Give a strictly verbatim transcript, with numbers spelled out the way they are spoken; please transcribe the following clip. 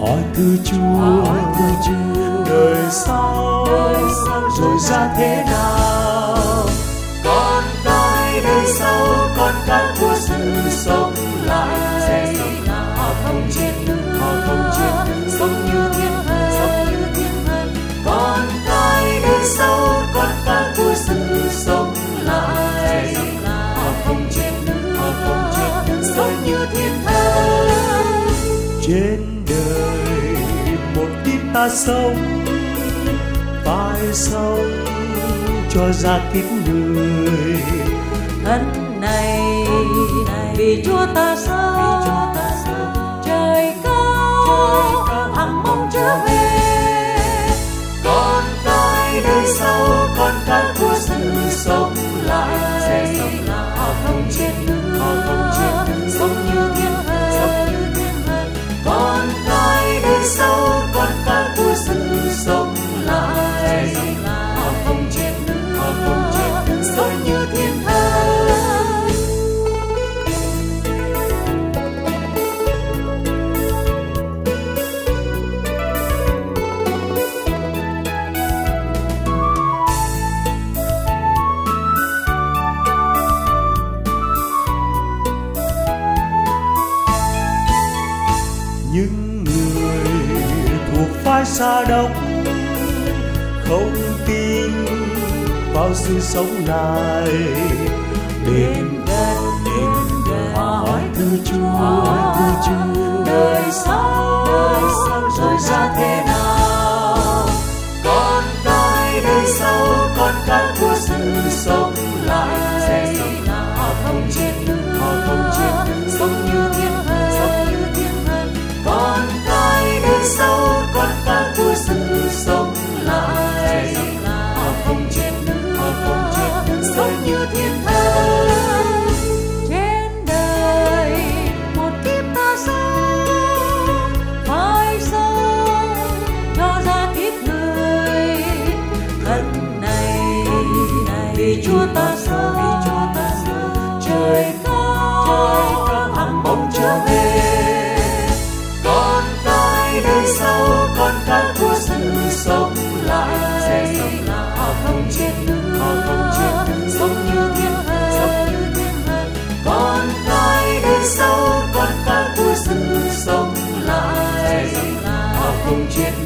hỏi thưa Chúa, đời sau rồi ra thế nào? Con cái đời sau, con cái của sự sống lại sẽ sống lại, họ không chết nữa, họ không chết nữa, sống như thiên thần, sống như thiên thần. Con cái đời sau, con cái của sự sống lại sẽ sống lại, họ không chết nữa, họ không chết nữa, sống như thiên thần. Trên đời một kiếp ta sống, phải sống cho ra kiếp người. Thân này vì Chúa ta sống, trời cao hằng mong trở về. Con cái đời sau, con cái của sự sống lại sẽ sống lại, họ không chết nữa, họ không chết nữa, sống như thiên thần, sống như thiên thần. Con cái đời sau, con cái của sự sống lại sẽ sống lại, họ không chết nữa, họ không chết nữa, sống như thiên thần. Những người thuộc phái Sa Đông không tin vào sự sống lại, đến gần đến gần hỏi thưa Chúa, đời sau rồi ra thế nào? Con cái đời sau, con cái của sự sống lại sẽ sống lại, họ không chết nữa, họ không chết nữa, sống như thiên thần, sống như thiên thần. Con cái đời sau, con cái của sự sống lại sẽ sống lại, họ không chết nữa, họ không chết nữa, sống như thiên thần. Trên đời một kiếp ta sống, phải sống cho ra kiếp người. Thân này vì Chúa ta sống, trời cao hằng mong trở về. Con cái đời sau, con cái của sự sống lại sẽ sống lại, họ không chết nữa, họ không chết nữa, sống như thiên thần, sống như thiên thần. Con cái đời sau, con cái của sự sống lại sẽ sống lại, họ không chết